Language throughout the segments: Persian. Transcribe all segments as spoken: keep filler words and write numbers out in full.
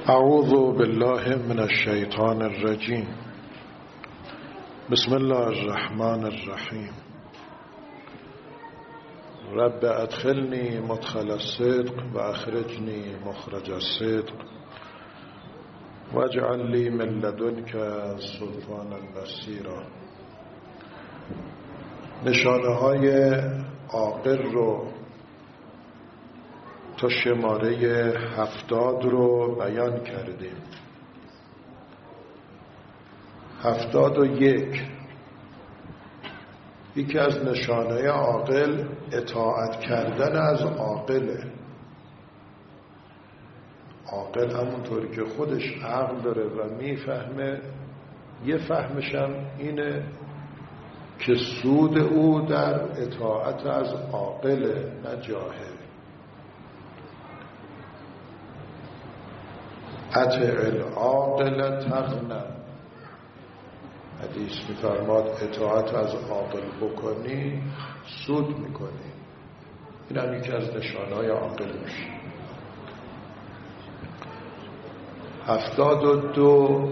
اعوذ بالله من الشیطان الرجیم. بسم الله الرحمن الرحیم. رب ادخلنی مدخل الصدق و اخرجنی مخرج الصدق واجعل لی من لدنک سلطانا نصیرا. نشانه های عاقل رو تا شماره هفتاد رو بیان کردیم. هفتاد و یک، یکی از نشانه عاقل اطاعت کردن از عاقله. عاقل همونطوری که خودش عقل داره و میفهمه، یه فهمشم اینه که سود او در اطاعت از عاقله نه جاهل. اطع العاقل تغنم. حدیث می‌فرماد اطاعت از عاقل بکنی سود میکنی. این هم یکی از نشانه‌های عاقل میشه. هفتاد و دو،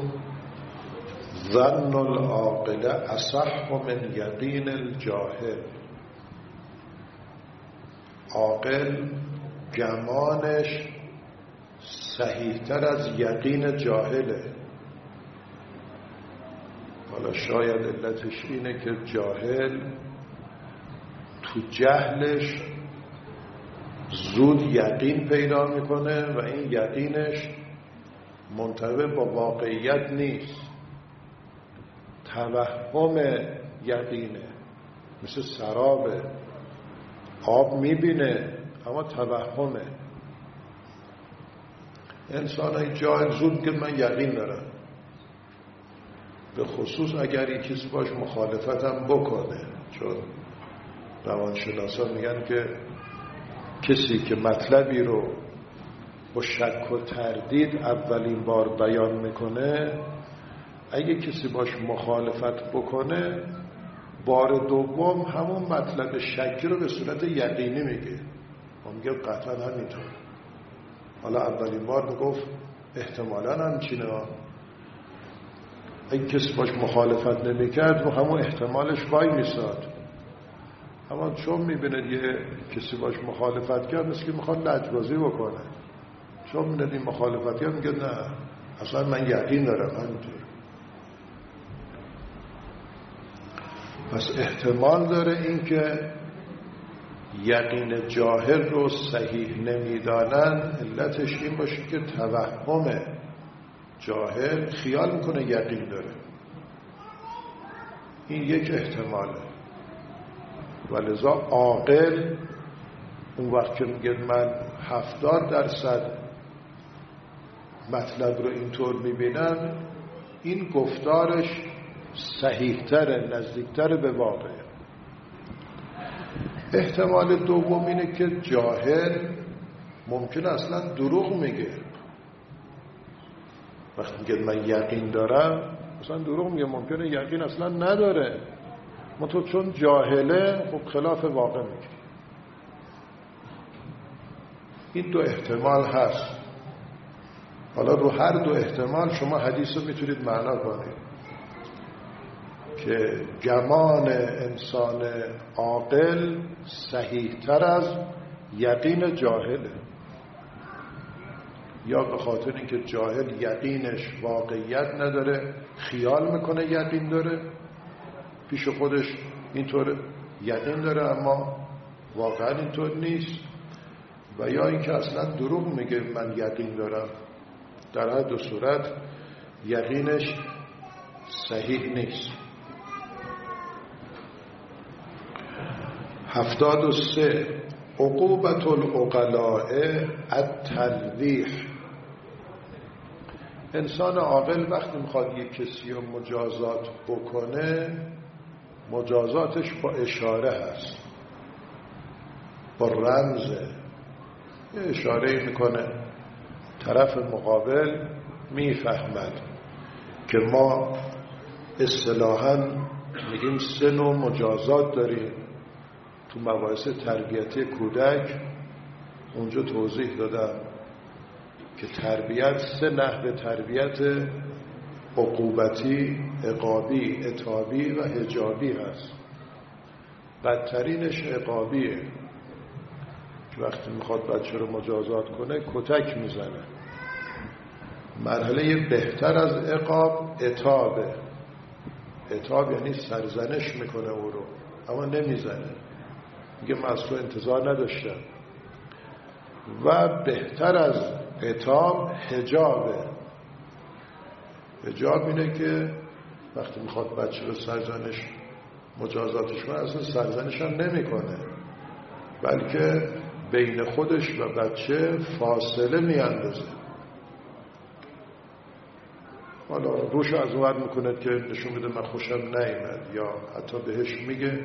ظن العاقل اصح من یقین الجاهل. عاقل گمانش صحیح‌تر از یقین جاهله. حالا شاید علتش اینه که جاهل تو جهلش زود یقین پیدا میکنه و این یقینش منطبق با واقعیت نیست، توهم یقینه. مثل سراب، آب میبینه اما توهمه. انسان های جاهل زود که من یقین دارم، به خصوص اگر یک کسی باش مخالفتم بکنه. چون روانشناسان میگن که کسی که مطلبی رو با شک و تردید اولین بار بیان میکنه، اگه کسی باش مخالفت بکنه بار دوم همون مطلب شکی رو به صورت یقینی میگه. ما میگه قطعا همینطور. حالا اولین بار میگفت احتمالاً همچینه ها. اگه کسی باش مخالفت نمیکرد و همون احتمالش وای میساد. اما چون میبینه یه کسی باش مخالفت کرد، مثل که میخواد لجبازی بکنه. چون میبینه این مخالفت کرد میگه نه اصلا من یقین دارم همینطور. پس احتمال داره این که یقین جاهل رو صحیح نمیدانن علتش این باشه که توهم جاهل خیال میکنه یقین داره. این یک احتماله. ولذا عاقل اون وقت که میگه من هفتاد درصد مطلب رو اینطور میبینم، این گفتارش صحیح‌تره، نزدیکتر به واقعه. احتمال دوم اینه که جاهل ممکن اصلا دروغ میگه. وقتی میگه من یقین دارم، اصلا دروغ میگه. ممکنه یقین اصلا نداره، منتها چون جاهله خب خلاف واقع میگه. این دو احتمال هست. حالا رو هر دو احتمال شما حدیث رو میتونید معنا کنید که گمان انسان عاقل صحیح‌تر از یقین جاهله. یا به خاطر اینکه جاهل یقینش واقعیت نداره، خیال میکنه یقین داره، پیش خودش اینطور یقین داره اما واقعا اینطور نیست. و یا اینکه اصلا دروغ میگه من یقین دارم. در هر دو صورت یقینش صحیح نیست. هفتاد و سه، عقوبت العقلاء التلویح. انسان عاقل وقتی میخواد یک کسی رو مجازات بکنه، مجازاتش با اشاره هست، با رمزه. یه اشاره میکنه، طرف مقابل میفهمد که ما اصطلاحاً میگیم سه نوع مجازات داریم. تو مباحث تربیتی کودک اونجا توضیح دادم که تربیت سه نحو تربیت عقوبتی، عقابی، عتابی و حجابی هست. بدترینش عقابیه که وقتی میخواد بچه رو مجازات کنه کتک میزنه. مرحله بهتر از عقاب عتابه. عتاب یعنی سرزنش میکنه او رو اما نمیزنه، میگه من از تو انتظار نداشتم. و بهتر از عتاب حجابه. حجاب اینه که وقتی میخواد بچه رو سرزنش مجازاتش کنه اصلا سرزنش هم نمی کنه، بلکه بین خودش و بچه فاصله می اندازه. حالا روش از اون ور میکنه که نشون بده من خوشم نیامد، یا حتی بهش میگه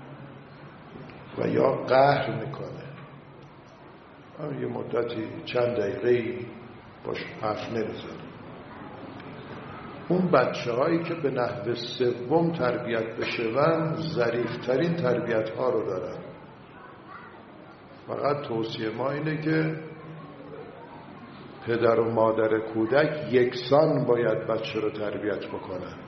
و یا قهر میکنه. هم یه مدتی چند دقیقه‌ای باش حرف نمیزنه. اون بچه هایی که به نحو سوم تربیت بشون ظریفترین تربیت ها رو دارن. فقط توصیه ما اینه که پدر و مادر کودک یکسان باید بچه رو تربیت بکنن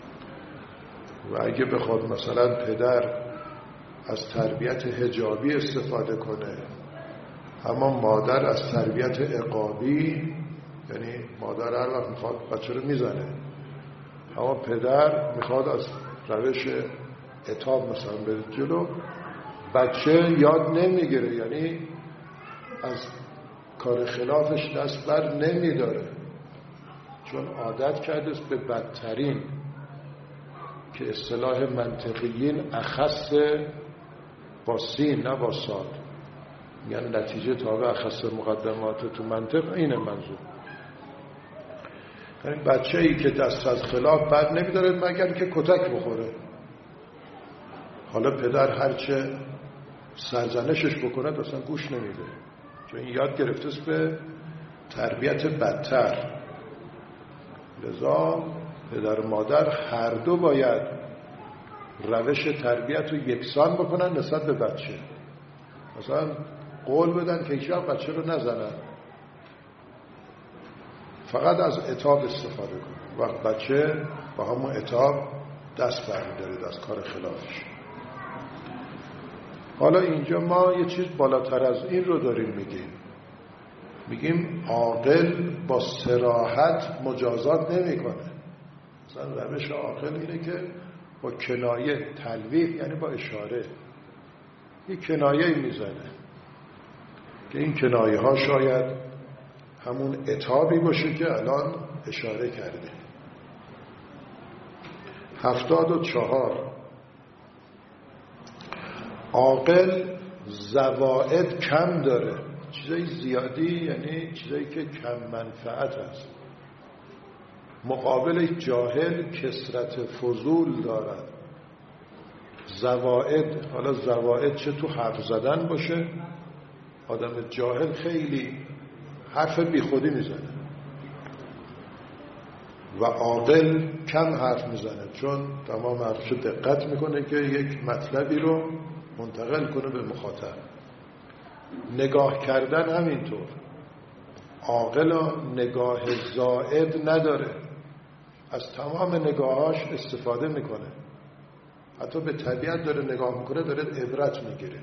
و اگه بخواد مثلا پدر از تربیت حجابی استفاده کنه اما مادر از تربیت عقابی، یعنی مادر هر وقت میخواد بچه رو میزنه اما پدر میخواد از روش عتاب مثلا بره جلو، بچه یاد نمیگیره، یعنی از کار خلافش دست بر نمیداره چون عادت کرده است به بدترین، که اصطلاح منطقیین اخص با سین نه با صاد، یعنی نتیجه تابع اخص مقدمات تو منطق اینه منظور. یعنی بچه ای که دست از خلاف بر نمیداره مگر که کتک بخوره. حالا پدر هرچه سرزنشش بکنه اصلا گوش نمیده چون این یاد گرفته است به تربیت بدتر. لذا پدر و مادر هر دو باید روش تربیت رو یکسان بکنن نسبت به بچه. مثلا قول بدن که هیچ وقت بچه رو نزنن، فقط از عتاب استفاده کنن. وقت بچه با همون عتاب دست برمی‌داره از کار خلافش. حالا اینجا ما یه چیز بالاتر از این رو داریم میگیم، میگیم عاقل با صراحت مجازات نمی‌کنه. مثلا روش عاقل اینه که با کنایه، تلویح یعنی با اشاره، یه کنایه میزنه که این کنایه ها شاید همون عتابی باشه که الان اشاره کرده. هفتاد و چهار عاقل زوائد کم داره. چیزای زیادی یعنی چیزایی که کم منفعت است. مقابل جاهل کثرت فضول دارد. زوائد، حالا زوائد چه تو حرف زدن باشه، آدم جاهل خیلی حرف بی خودی میزنه و عاقل کم حرف میزنه چون تمام حرفشو دقت میکنه که یک مطلبی رو منتقل کنه به مخاطب. نگاه کردن همینطور، عاقل نگاه زائد نداره، از تمام نگاهاش استفاده میکنه، حتی به طبیعت داره نگاه میکنه، داره عبرت میگیره.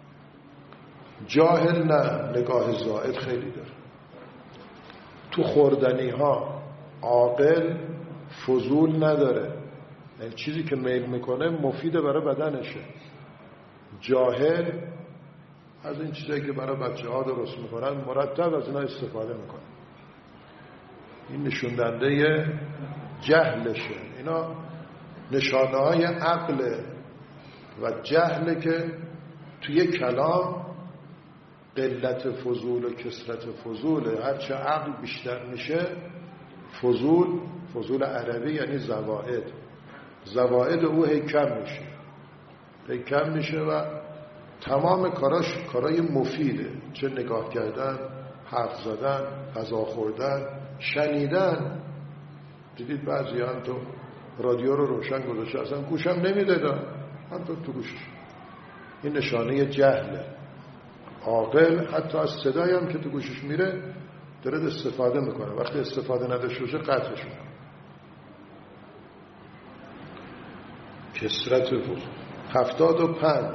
جاهل نه، نگاه زائد خیلی داره. تو خوردنی ها عاقل فضول نداره، یعنی چیزی که میل میکنه مفیده برای بدنشه. جاهل از این چیزایی که برای بچه ها درست میکنن مرتب از اینا استفاده میکنه. این نشوندنده جهلشه. اینا نشانه های عقل و جهل که توی کلام قلت فضول و کثرت فضوله. هرچه عقل بیشتر میشه فضول، فضول عربی یعنی زوائد، زوائد او هی کم میشه هی کم میشه و تمام کاراش کارای مفیده، چه نگاه کردن، حرف زدن، غذا خوردن، شنیدن. دیدید بعضی هم تو رادیو رو روشن گذاشته اصلا گوشم نمیدادن، هم تو تو گوشش. این نشانه جهله. عاقل حتی از صدایی هم که تو گوشش میره داره استفاده میکنه، وقتی استفاده نداشته باشه قطعش میکنه. کثرت وضو. هفتاد و پنج،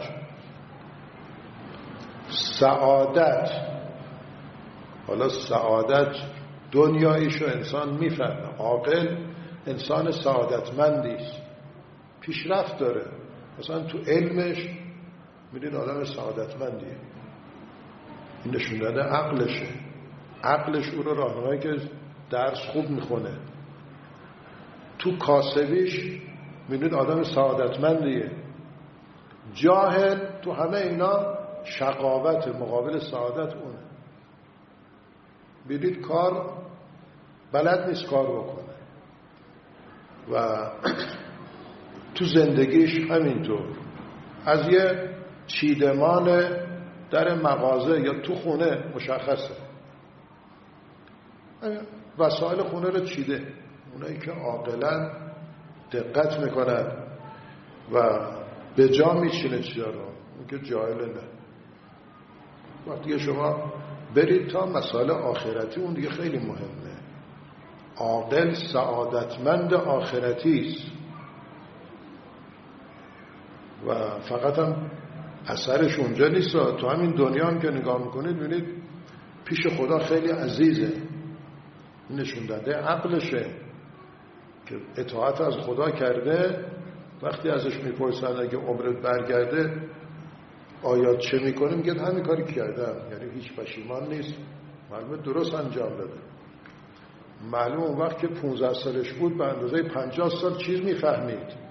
سعادت. حالا سعادت دنیاییشو انسان میفهمه. عاقل انسان سعادتمندیست، پیشرفت داره، مثلا تو علمش میدین آدم سعادتمندیه. این نشون داده عقلشه. عقلش او رو راهنمایی که درس خوب میخونه. تو کاسبیش میدین آدم سعادتمندیه. جاهل تو همه اینا شقاوت مقابل سعادت اونه. بیدید کار بلد نیست کار بکنه و تو زندگیش همینطور. از یه چیدمان در مغازه یا تو خونه مشخصه، وسایل خونه رو چیده. اونایی که عاقلن دقت میکنن و به جا میچینه چیا رو، اون که جاهله نه. وقتی شما برید تا مسائل آخرتی، اون دیگه خیلی مهمه. عاقل سعادتمند آخرتی است و فقط هم اثرش اونجا نیست، تو همین دنیا هم که نگاه میکنید ببینید پیش خدا خیلی عزیزه. نشون داده عقلشه که اطاعت از خدا کرده. وقتی ازش میپرسن اگه عمرت برگرده آیا چه میکنه، میگه همین کاری کردم، یعنی هیچ پشیمان نیست، معلومه درست انجام داده. معلوم اون وقت که پونزده سالش بود به اندازه پنجاه سال چیز میفهمید،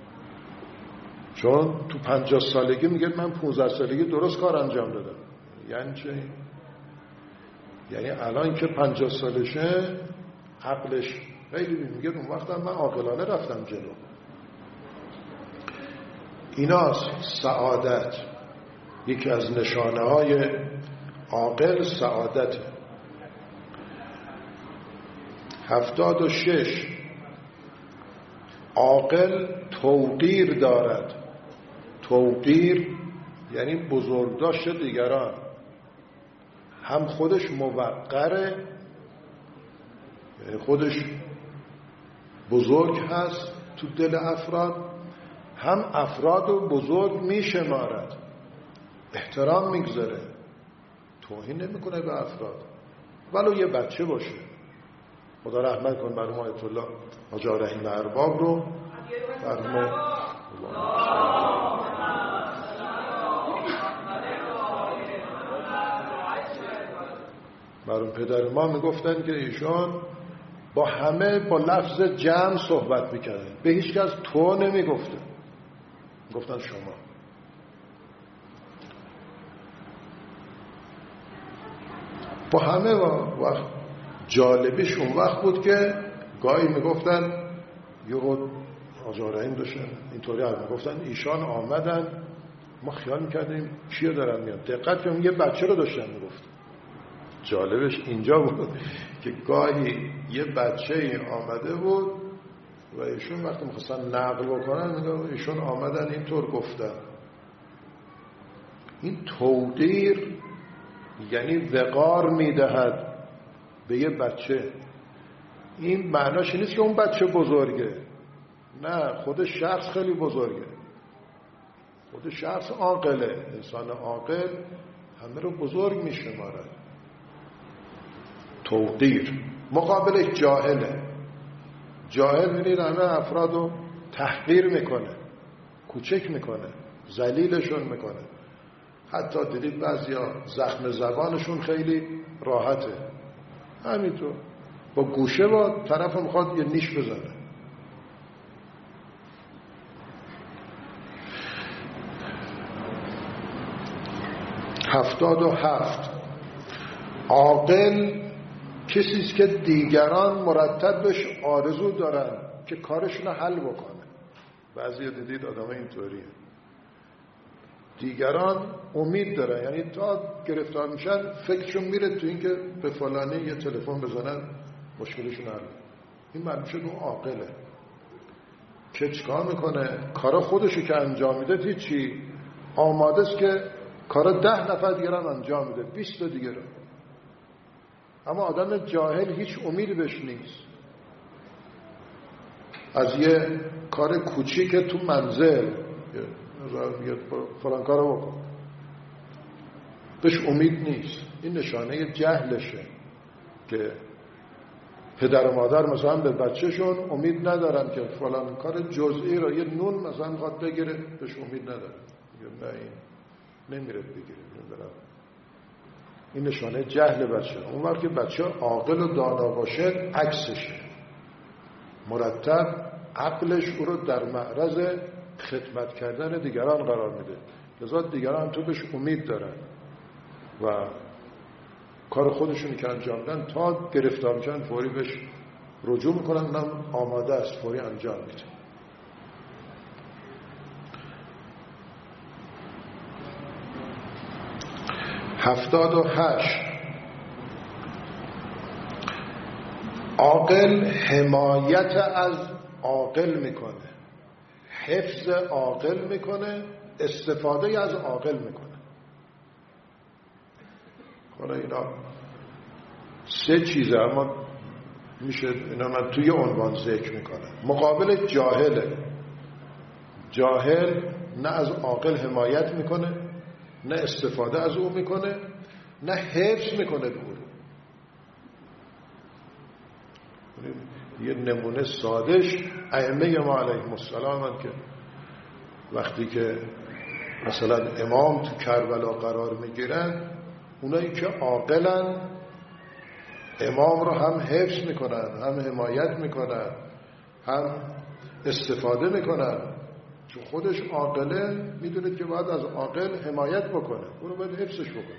چون تو پنجاه سالگی میگه من پونزده سالگی درست کار انجام دادم. یعنی چه؟ یعنی الان که پنجاه سالشه عقلش خیلی میگه اون وقت من عاقلانه رفتم جلو. ایناست سعادت. یکی از نشانه های عاقل سعادته. هفتاد و شش، عاقل توقیر دارد. توقیر یعنی بزرگداشت دیگران. هم خودش موقره، یعنی خودش بزرگ هست تو دل افراد، هم افراد رو بزرگ میشمارد، احترام میگذاره، توهین نمیکنه به افراد ولو یه بچه باشه. خدا رحمت کن بر ما آیت الله حاج رحیم ارباب رو، بر ما برون پدر ما میگفتن که ایشان با همه با لفظ جمع صحبت میکردن، به هیچ کس تو نمیگفتن، گفتن شما. با همه وقت جالبیش اون وقت بود که گاهی میگفتن یه خود آجا رحیم داشتن اینطوری هم میگفتن ایشان آمدن، ما خیال میکردیم کیه دارن میان، دقت کنیم یه بچه رو داشتن میگفتن. جالبش اینجا بود که گاهی یه بچه آمده بود و ایشون وقتی میخواستن نقل بکنن میگه ایشون آمدن اینطور گفتن. این توقیر یعنی وقار میدهد به یه بچه. این معناش نیست که اون بچه بزرگه، نه، خود شخص خیلی بزرگه، خود شخص عاقله. انسان عاقل همه رو بزرگ میشمارد. توقیر مقابلش جاهله. جاهل می‌بینید همه افراد رو تحقیر میکنه، کوچک میکنه، ذلیلشون میکنه. حتی دیدید بعضیا زخم زبانشون خیلی راحته، همینطور با گوشه با طرف میخواد یه نیش بزنه. هفتاد و هفت، عاقل کسی است که دیگران مرتب بهش آرزو دارن که کارشون رو حل بکنه. بعضی دیدید آدم اینطوریه، دیگران امید دارن، یعنی تا گرفتار میشن فکرشون میره تو این که به فلانی یه تلفن بزنن مشکلشون حل. این معلوم شد اون عاقله که چیکار میکنه، کارا خودشو که انجام میده هیچی، آماده است که کارا ده نفر دیگران انجام میده، بیست تا دیگران. اما آدم جاهل هیچ امیدی بهش نیست. از یه کار کوچیک تو منزل یه فلان کارو بکن بهش امید نیست. این نشانه جهلشه که پدر و مادر مثلا به بچهشون امید ندارن که فلان کار جزئی رو، یه نون مثلا خواهد بگیره بهش امید ندارن، میگه نه این نمیره بگیره نمیدارم. این نشانه جهل بچه. اون وقت که بچه عاقل و دانا باشه عکسشه، مرتب عقلش او رو در معرض خدمت کردن دیگران قرار میده، لذا دیگران تو بهش امید دارن و کار خودشونی که انجام دن تا گرفتار میشن فوری بهش رجوع میکنن، اونم آماده است فوری انجام میده. هفتاد و هشت عاقل حمایت از عاقل میکنه، حفظ عاقل میکنه، استفاده از عاقل میکنه. حالا اینا سه چیزه اما میشه اینا من توی عنوان ذکر میکنم. مقابل جاهله، جاهل نه از عاقل حمایت میکنه، نه استفاده از او میکنه، نه حفظ میکنه به او. یه نمونه سادهش ائمه ما علیهم السلام که وقتی که مثلا امام تو کربلا قرار میگیرن، اونایی که عاقلن امام رو هم حفظ میکنن، هم حمایت میکنن، هم استفاده میکنن. چون خودش عاقله میدونه که باید از عاقل حمایت بکنه، اونو باید حفظش بکنه.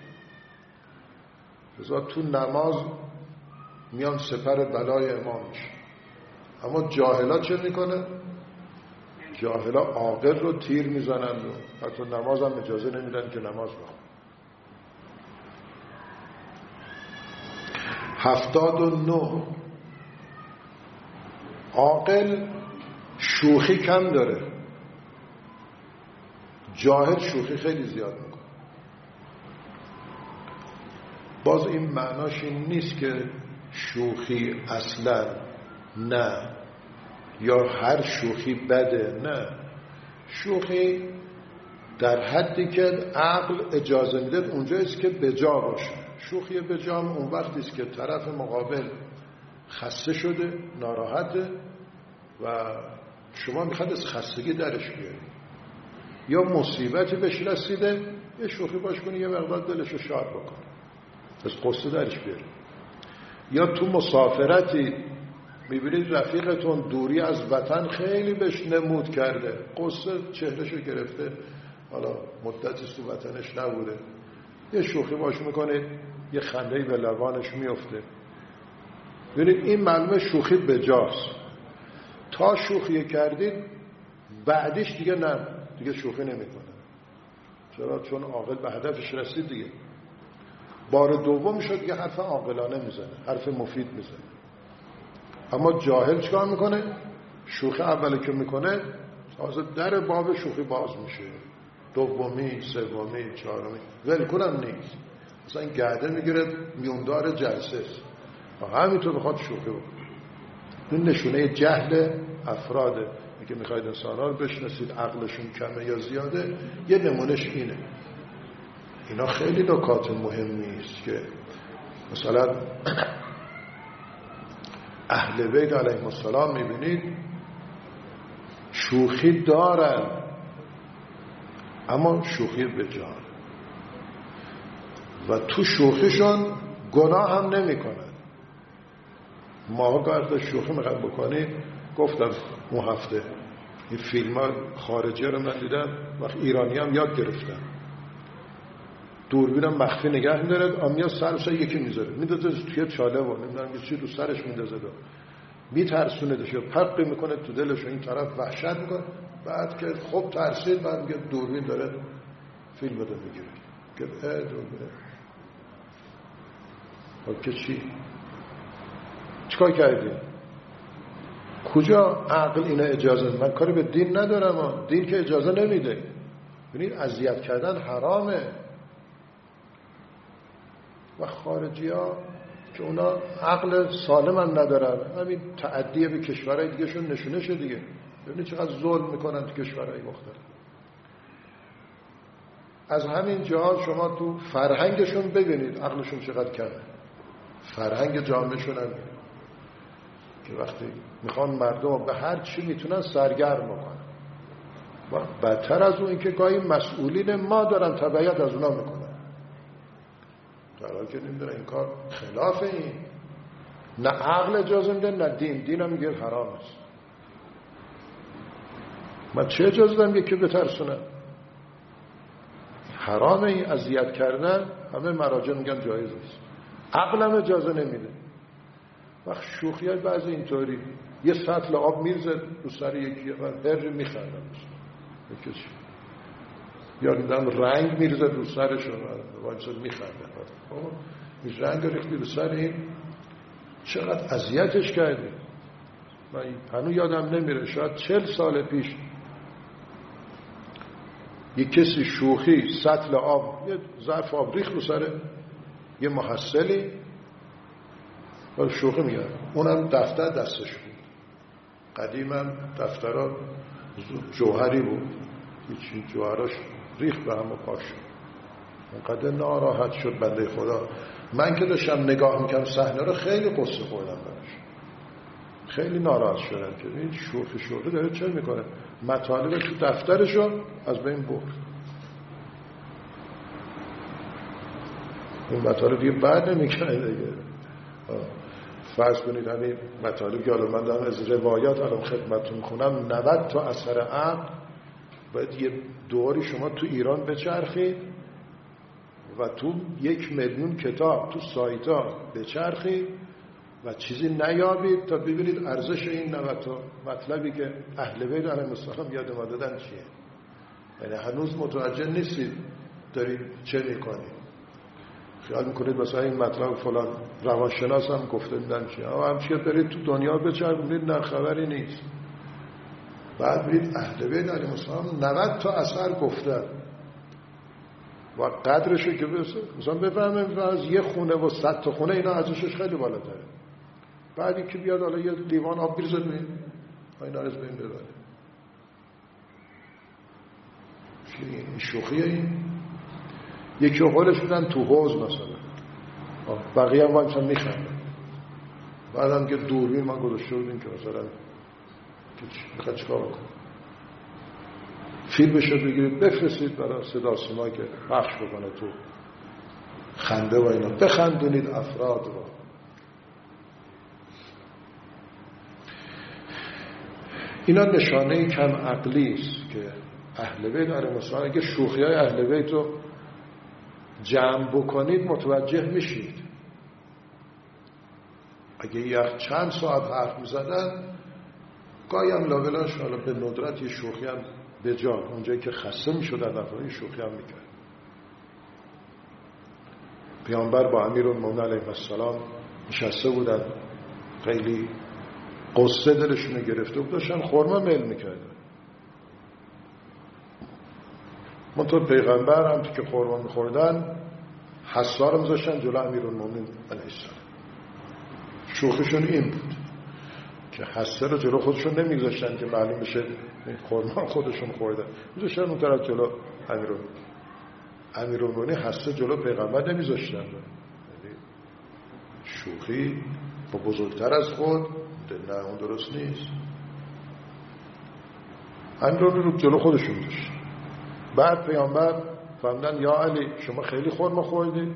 لذا تو نماز میان سپر بلای امام میشه. اما جاهلا چه میکنه؟ جاهلا عاقل رو تیر میزنن و حتی نماز هم اجازه نمیدن که نماز بخونه. هفتاد و نه عاقل شوخی کم داره، جاهل شوخی خیلی زیاد میکنه. باز این معناش این نیست که شوخی اصلا نه یا هر شوخی بده، نه. شوخی در حدی که عقل اجازه میده اونجاییست که بجا باشه. شوخی بجام اون وقتی است که طرف مقابل خسته شده، ناراحته و شما میخواد از خستگی درش بیارید، یا مصیبتی بهش رسیده یه شوخی باش کنی یه مقدار دلشو شاد بکنه، از قصه درش بیارید. یا تو مسافرتی میبینید رفیقتون دوری از وطن خیلی بهش نمود کرده، قصه چهرهشو گرفته، حالا مدتی تو وطنش نبوده، یه شوخی باش میکنید یه خندهی به لبانش میفته. ببینید این معلومه شوخی بجاست. تا شوخی کردید بعدش دیگه نه، دیگه شوخی نمیکنه. چرا؟ چون عاقل به هدفش رسید دیگه. بار دوم شد دیگه حرف عاقلانه میزنه، حرف مفید میزنه. اما جاهل چیکار میکنه؟ شوخی اولی که میکنه تازه در باب شوخی باز میشه، دومی، سومی، چهارمی ولکنم نیست، مثلا این گرده میگیره میوندار جلسه است و همینطور بخواد شوخی بکنه. این نشونه جهل افراده. میگه میخواید انسان ها رو بشناسید عقلشون کمه یا زیاده، یه نمونش اینه. اینا خیلی نکات مهمی است که مثلا اهل بیت علیهم السلام میبینید شوخی دارن اما شوخی بجان و تو شوخیشون گناه هم نمی کنن. ما گرد شوخی میخواد بکنی، گفتم اون هفته این فیلم ها خارجی رو من دیدم وقت ایرانی هم یاد گرفتم، دوربینم مخفی نگه می‌داره، آمیا سرش یکی میذاره میندازه توی چاله و نمیدونم چی رو سرش میندازه، میترسونهش یا پرقی میکنه تو دلش و این طرف وحشت میکنه. بعد که خب ترسید بعد میگه دوربین داره فیلم رو میگیره که اه دوربین خب که چی؟ چیکار کردی؟ کجا عقل اینا اجازه؟ من کاری به دین ندارم، دین که اجازه نمیده. ببینید اذیت کردن حرامه. و خارجی ها که اونا عقل سالم هم ندارن، همین تعدیه به کشورهای دیگه شون نشونه شد دیگه. ببینید چقدر ظلم میکنن تو کشورهای مختلف. از همین جا شما تو فرهنگشون ببینید عقلشون چقدر کمه. فرهنگ جامعهشون هم که وقتی میخوان مردم به هر چی میتونن سرگرم بکنن و بدتر از اون اینکه گاهی مسئولین ما دارن تبعیت از اونا میکنن، در حالی که نمیدونن این کار خلاف این. نه عقل اجازه میده نه دین. دین هم میگه حرام است. من چه اجازه دارم یکی بترسونم؟ حرامه این اذیت کردن. همه مراجع میگن جایز است. عقلم اجازه نمیده. وقت شوخی های بعضی اینطوری یه سطل آب میرزد رو سر یکی و هر میخندن یکیش، یا دیدم رنگ میرزد رو سرشون و وایساد میخندن. این رنگ ریختی رو سر این، چقدر اذیتش کردی. من هنوز یادم نمیره، شاید چل سال پیش یه کسی شوخی سطل آب، یه ظرف آب ریخت رو سر یه محصلی و شوخی میگن. اونم دفتر دستش بود. قدیم هم دفترها جوهری بود، هیچی جوهراش ریخت به هم و پاش. اونقدر ناراحت شد بنده خدا. من که داشتم نگاه میکنم صحنه رو خیلی قصه خوردم براش، خیلی ناراحت شدم که این شوخی شوخی داره چه میکنه. مطالب تو دفترشو از بین برد. اون مطالب دیگه بعد نمیکنه دیگه. فرض کنید همین مطالب که الان من دارم از روایات الان خدمتتون کنم، نود تا اثر عقل باید یه دوری شما تو ایران بچرخید و تو یک میلیون کتاب تو سایت ها بچرخید و چیزی نیابید تا ببینید ارزش این نود تا مطلبی که اهل بیت علیهم السلام یاد ما دادن چیه. یعنی هنوز متوجه نیستید دارید چه میکنید. خیال میکنید مثلا این مطلب فلان روانشناس هم گفته میدن چیه، اما همچه برید تو دنیا بچرخید نه خبری نیست. بعد برید اهل بیت علیهم السلام نود تا اثر گفتن و قدرشو که مثلا بفهمیم از یه خونه و صد تا خونه اینا ارزشش خیلی بالاتره. بعد اینکه بیاد حالا یه لیوان آب بریزه ببین اینا از بین ببره. این شوخیه. این یکی قولش میدن تو حوض مثلا، بقیه هم مثلا میخندن. بعدم که دوربین ما گذاشته بودیم که مثلا میخواد چیکار بکنه، فیلمشو بگیرید بفرستید برای صدا سیما که پخش بکنه تو خنده و اینا، بخندونید افراد رو. اینا نشانه کم عقلی است که اهل بیت علیهم السلام اگه شوخی های اهل بیت رو جمع بکنید متوجه میشید. اگه یک چند ساعت حرف میزدن گاهی هم لابلاش حالا به ندرت یه شوخی هم به جان اونجایی که خسته میشدن افراد شوخی هم میکرد. پیامبر با امیرالمومنین علیه السلام نشسته بودن، خیلی قصه دلشون گرفته بود، داشتن خرما میل میکردن. منطور پیغمبر هم که خرما میخوردن حسا رو میذاشتن جلو امیرالمومنین علیه السلام. شوخیشون این بود که حسه رو جلو خودشون نمیذاشتن که معلوم بشه خرما خودشون خوردن، میذاشتن اون طرف جلو امیرالمومنین. امیرالمومنین حسه جلو پیغمبر نمیذاشتن. شوخی با بزرگتر از خود نه، اون درست نیست. امیرالمومنین رو جلو خودشون میذاشتن. بعد پیامبر فهمیدن یا علی شما خیلی خرما خوردید.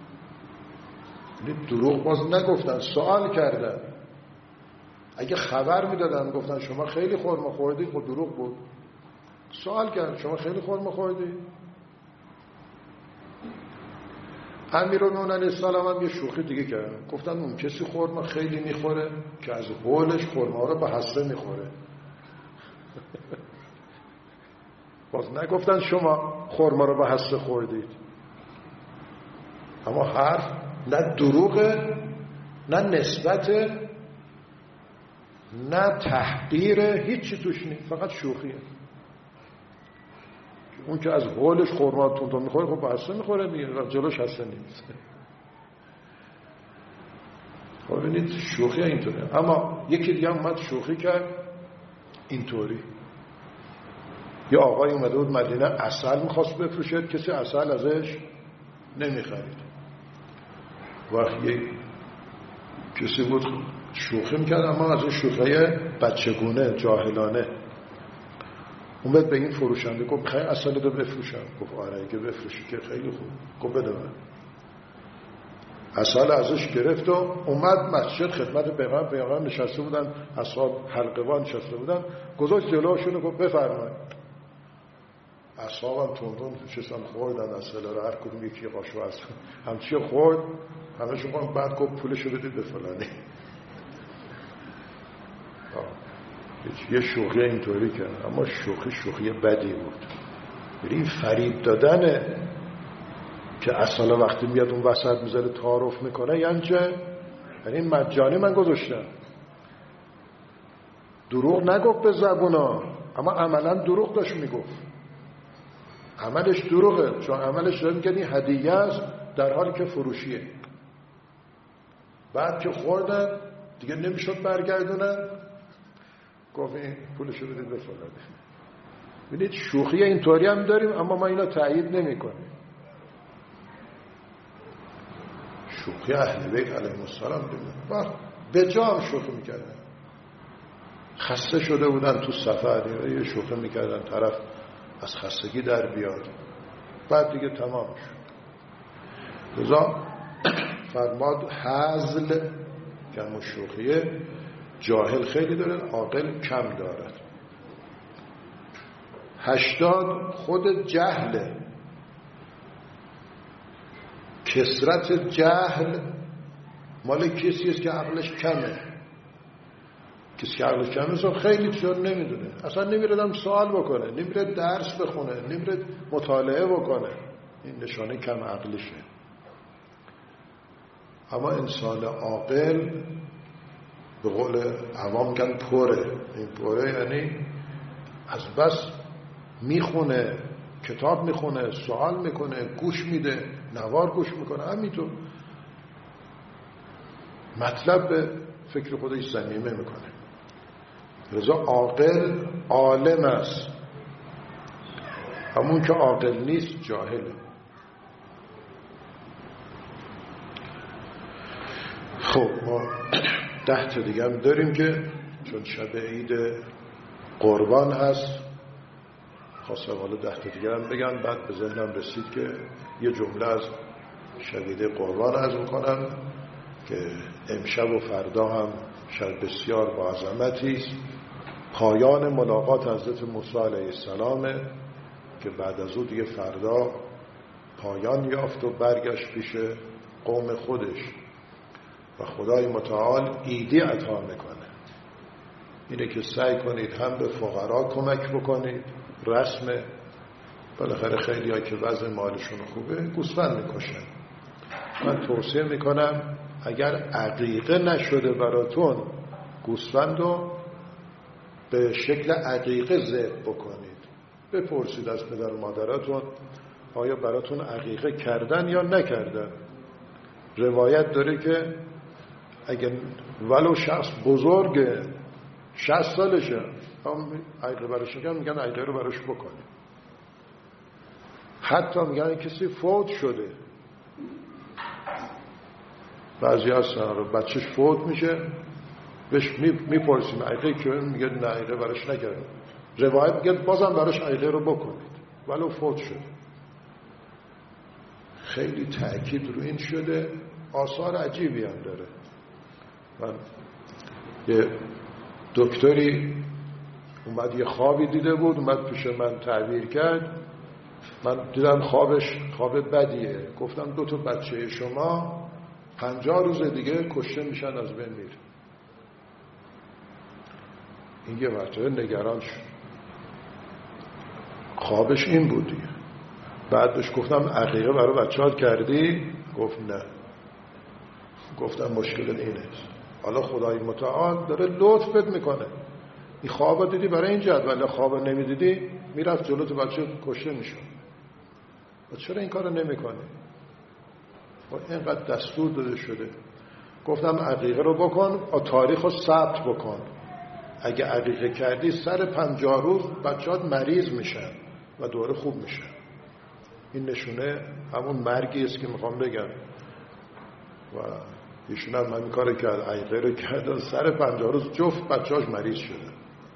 دروغ باز نگفتن، سوال کردن. اگه خبر میدادن گفتن شما خیلی خرما خوردید خود دروغ بود. سوال کردن شما خیلی خرما خوردید. امیرالمومنین علیه السلام هم یه شوخی دیگه کردن، گفتن اون کسی خرما خیلی میخوره که از هولش خرما رو به حسه میخوره. باز نگفتن شما خرما رو به حسه خوردید. اما حرف نه دروغه نه نسبته نه تحقیره، هیچی توش نیست، فقط شوخیه. اون که از هولش خرما تون تون میخوره خب به حسه میخوره دیگه، جلوش حسه نیست. خب ببینید شوخی اینطوره. اما یکی دیگه اومد شوخی کرد اینطوری. یه آقای اومده بود مدینه عسل میخواست بفروشه، کسی عسل ازش نمیخرید. وقتی کسی بود شوخی میکرد اما از این شوخی بچگونه جاهلانه، اومد به این فروشنده گفت خیلی عسل رو بفروشم. گفت آره اگه بفروشی که خیلی خوب. گفت بده من. عسل ازش گرفت و اومد مسجد خدمت پیغمبر. پیغمبر نشسته بودن، اصحاب حلقه‌وان نشسته بودن، گذاشت جلوشون و گفت بفرمایید. اصحابم تندون چشم خوردن عسل رو، هر کدوم یکی قاشق عسل همچی خورد، همشون گفتن بعد گفت پولشو بدید به فلانی. یه شوخی اینطوری کرد اما شوخی شوخی بدی بود. این فریب دادنه که اصلا وقتی میاد اون وسط میذاره تعارف میکنه یعنی چه؟ یعنی مجانی من گذاشتم. دروغ نگفت به زبونا اما عملا دروغ داشت میگفت. عملش دروغه، چون عملش داره میگه این هدیه است در حالی که فروشیه. بعد که خوردن دیگه نمیشد برگردونن، گفت این پولشو بدید به فلان. ببینید شوخی اینطوری هم داریم اما ما اینا تایید نمی‌کنیم. شوخی اهل بیت علیهم السلام دیدن به جا هم شوخی میکردن. خسته شده بودن تو سفر یه شوخی میکردن طرف از خستگی در بیاد، بعد دیگه تمام شد. لذا فرماد هزل که همون شوخیه جاهل خیلی داره، عاقل کم دارد. هشتاد خود جهله. کثرت جهل مال کسی است که عقلش کمه. کسی که عقلش کمه خیلی چیزا نمیدونه، اصلا نمیره سوال بکنه، نمیره درس بخونه، نمیره مطالعه بکنه. این نشانه کم عقلشه. اما انسان عاقل به قول عوام میگن پره. این پره یعنی از بس میخونه، کتاب میخونه، سوال میکنه، گوش میده، نوار گوش میکنه، همینطور مطلب به فکر خودش ضمیمه میکنه. لذا عاقل عالم است، همون که عاقل نیست جاهله. خب ما ده تا دیگه هم داریم که چون شب عید قربان هست خواستم حالا ده تا دیگه هم بگم. بعد به ذهنم رسید که یه جمله از شب عید قربان عرض میکنم که امشب و فردا هم شب بسیار با عظمتی است. پایان ملاقات حضرت موسی علیه السلام که بعد از او دیگه فردا پایان یافت و برگشت پیش قوم خودش و خدای متعال عیدی عطا میکنه. اینه که سعی کنید هم به فقرا کمک بکنید. رسم بالاخره خیلی ها که وضع مالشون خوبه گوسفند میکشن. من توصیه میکنم اگر عقیقه نشده براتون گوسفند رو به شکل عقیقه ذبح بکنید. بپرسید از پدر و مادراتون آیا براتون عقیقه کردن یا نکردن. روایت داره که اگر ولو شخص بزرگه شصت سالشه هم عقیقه براش میگن میگن عقیقه رو براش بکنید. حتی میگن کسی فوت شده، بعضی هستن رو بچهش فوت میشه بهش میپرسیم عقیقه که میگه نه عقیقه براش نکردن. روایت میگه بازم براش عقیقه رو بکنید ولو فوت شده. خیلی تأکید رو این شده. آثار عجیبی هم داره. من یه دکتری اومد یه خوابی دیده بود، اومد پیش من تعبیر کرد. من دیدم خوابش خواب بدیه. گفتم دو تا بچه شما پنجاه روز دیگه کشته میشن از بین میره. این یه مرتبه نگران شد. خوابش این بود دیگه. بعد بهش گفتم عقیقه برای بچه‌هات کردی؟ گفت نه. گفتم مشکل اینه. حالا خدای متعال داره لطف بد میکنه. این خوابو دیدی برای این جدول، خوابو نمیدیدی میرفت جلو تو بچه کشته میشد. و چرا این کارو نمیکنه؟ و اینقدر دستور داده شده. گفتم عقیقه رو بکن، تاریخ رو ثبت بکن. اگه عقیقه کردی سر پنجاه روز بچه‌هات مریض میشن و دوره خوب میشن. این نشونه همون مرگی است که میخوام بگم. و ایشون هم همین کار کرد، عقیقه رو کرد، سر پنجاه روز جفت بچه‌هاش مریض شده.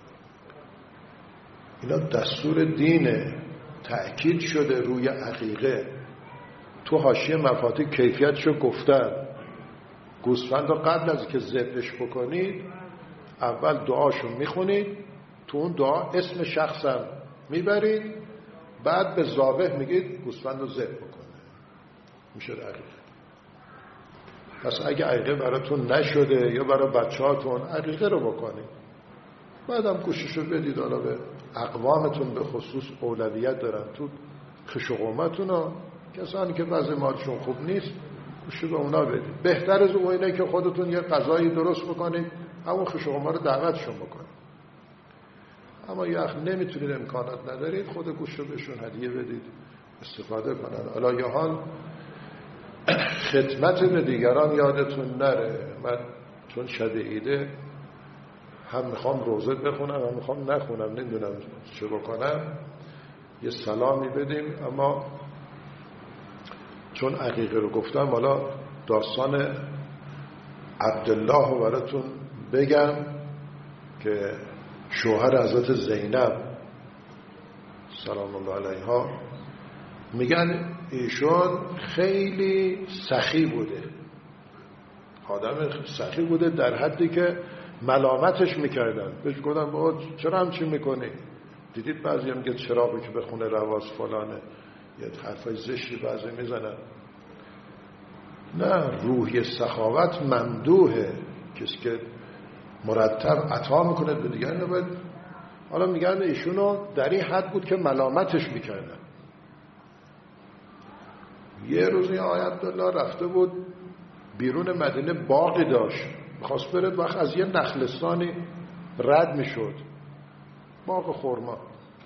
اینا دستور دینه، تأکید شده روی عقیقه. تو حاشیه مفاتیح کیفیتشو گفتن. گوسفند رو قبل از که ذبحش بکنید اول دعاشو میخونید، تو اون دعا اسم شخصم میبرید، بعد به ذابح میگید گوسفند رو ذبح بکنه. میشه عقیقه. پس اگه عقیقه براتون نشده یا برای بچه‌هاتون، عقیقه رو بکنید، بعدم گوششو بدید. حالا به اقوامتون به خصوص اولویت دارن تو خش و قومتون ها، کسانی که وضع مالشون خوب نیست گوشو به اونا بدید. بهتر از اون اینه که خودتون یه غذایی درست بکنید، همون خش و قوما رو دعوتشون بکنید. اما یه وقت نمیتونید، امکانات ندارید، خود گوشو بهشون هدیه بدید استفاده کنن. حالا یه حال خدمت به دیگران یادتون نره. من چون شب عیده هم میخوام روزه بخونم هم میخوام نخونم، نمیدونم چه بکنم، یه سلامی بدیم. اما چون عقیقه رو گفتم، حالا داستان عبدالله رو براتون بگم که شوهر حضرت زینب سلام الله علیها، میگن ایشون خیلی سخی بوده، آدم سخی بوده در حدی که ملامتش میکردن، بهش گفتن بابا چرا همچین میکنی؟ دیدید بعضی هم میگه چراغی که به خونه رواز فلانه، یه حرفای زشتی بعضی میزنن. نه، روحی سخاوت ممدوحه. کسی که مرتب عطا میکنه به دیگران نباید. حالا میگن ایشونو در این حد بود که ملامتش میکردن. یه روزی آقای عبدالله رفته بود بیرون مدینه، باغی داشت، میخواست بره، وقت از یه نخلستانی رد میشد، باغ خرما،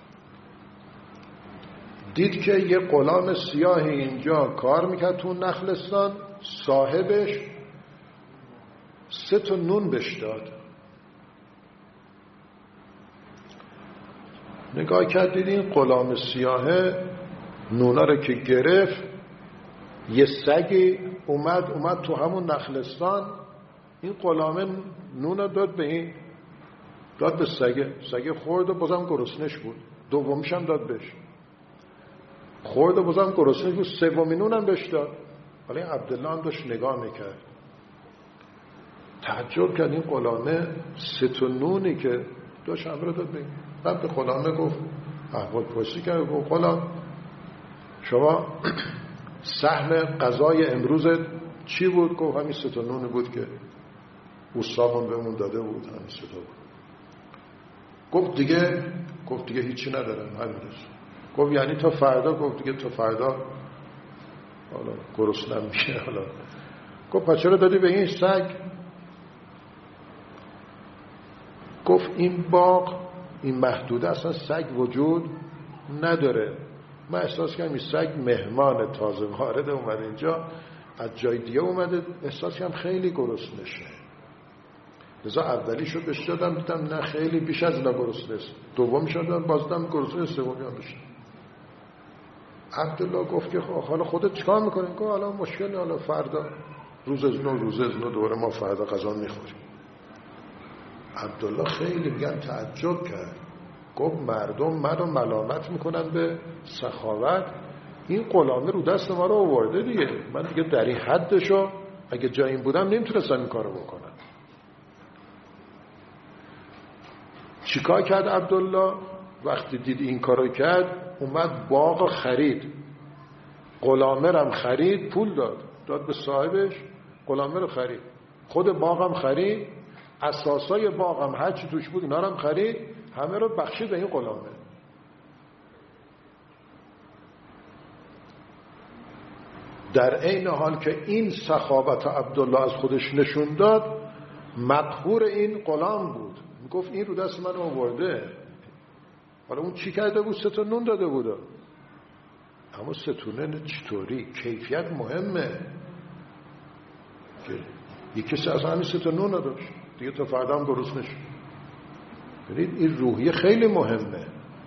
دید که یه غلام سیاهی اینجا کار میکرد تو نخلستان. صاحبش سه تا نون بهش داد. نگاه کرد، دید این غلام سیاهه نونا رو که گرفت، یه سگی اومد اومد تو همون نخلستان، این غلامه نون رو داد به این، داد به سگه، سگه خورد و بازم گرسنش بود. دومیش هم داد بهش، خورد و بازم گرسنش بود. سومی نون هم بهش داد. ولی عبدالله هم داشت نگاه میکرد، تعجب کرد این غلامه سه تا نونی که داشت هم رو داد به این. بعد به غلامه گفت، احوال پرسی کرد، گفت غلام شما سهم غذای امروزت چی بود؟ گفت همین سه تا نونی بود که اوستامون بهمون داده بود، همین سه تا بود. گفت دیگه گفت دیگه هیچی ندارم، همین روز. گفت یعنی تا فردا؟ گفت دیگه تا فردا حالا گرسنم میشه. حالا گفت پس چرا دادی به این سگ؟ گفت این باغ، این محدوده، اصلا سگ وجود نداره. من احساس کردم این سگ مهمان تازه وارد اومده اینجا، از جای دیگه اومده، احساس کردم خیلی گرسنه شه. لذا اولیشو بهش دادم، دیدم نه خیلی بیش از اینا گرسنه است. دومیش دادم، باز دیدم گرسنه، سومی هم بشه. عبدالله گفت که حالا خودت چیکار میکنین؟ گفت حالا مشکل، حالا فردا روز از نو روز از نو دوباره ما فردا غذا میخوریم. عبدالله خیلی میگن تعجب کرد، گفت مردم منو ملامت میکنن به سخاوت، این غلامه رو دست ما رو آورده دیگه، من دیگه در این حدشو اگه جای این بودم نمیتونستم این کارو بکنم. چیکار کرد عبدالله؟ وقتی دید این کارو کرد، اومد باغ خرید، غلامه رم خرید، پول داد داد به صاحبش، غلامه رو خرید، خود باغم خرید، اساسای باغم هر چی توش بود اینا رو خرید، همه رو بخشید به این غلامه. در عین حال که این سخاوت عبدالله از خودش نشون داد، مقهور این غلام بود، میگفت این رو دست من آورده. حالا اون چی کرده بود؟ سه تا نون داده بود. اما سه تا نون چطوری؟ کیفیت مهمه. که یکی کسی از همین سه تا نون نداشت دیگه تا فردا هم گرسنه شد. ببینید این روحیه خیلی مهمه.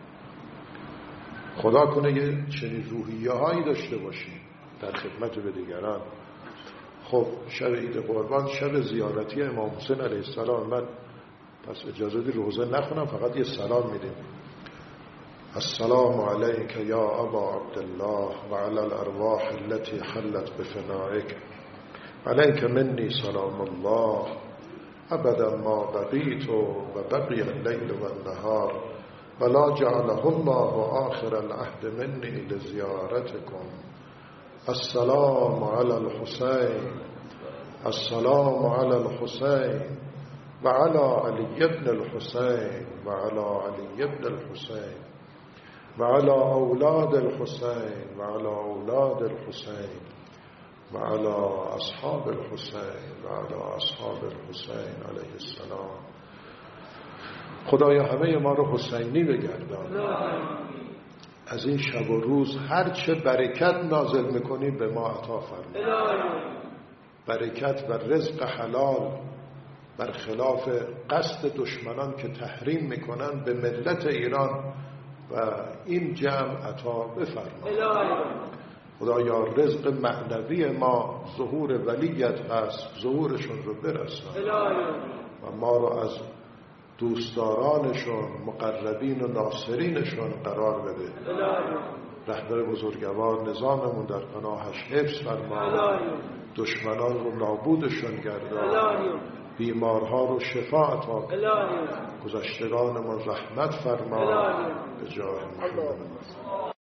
خدا کنه یه چنین روحیه هایی داشته باشیم در خدمت به دیگران. خب شب عید قربان شب زیارتی امام حسین علیه السلام، من پس اجازه دی روزه نخونم، فقط یه سلام میدیم. السلام علیک یا ابا عبدالله و علی الارواح التي حلت بفنائک علیک منی سلام الله ابدا ما بقیت و بقی اللیل و النهار ولا جعله الله آخر العهد منی لزیارتکم. السلام علی الحسین السلام علی الحسین و علی علی ابن الحسین و علی علی ابن الحسین و علی اولاد الحسین و علی اولاد الحسین و علی اصحاب الحسین و علی اصحاب الحسین علیه السلام. خدایا همه ما رو حسینی بگردان. از این شب و روز هر چه برکت نازل میکنی به ما عطا فرما. برکت و رزق حلال برخلاف قصد دشمنان که تحریم میکنن به ملت ایران و این جمع عطا بفرما. خدایا رزق معنوی ما ظهور ولیت هست، ظهورشون رو برسان و ما رو از دوستدارانشون مقربین و ناصرینشون قرار بده. رهبر بزرگوار نظاممون در پناهش حفظ فرما، دشمنان رو نابودشون گردان، بیمارها رو شفا عطا کن، گذشتگانمون رحمت فرما به جاه محمد.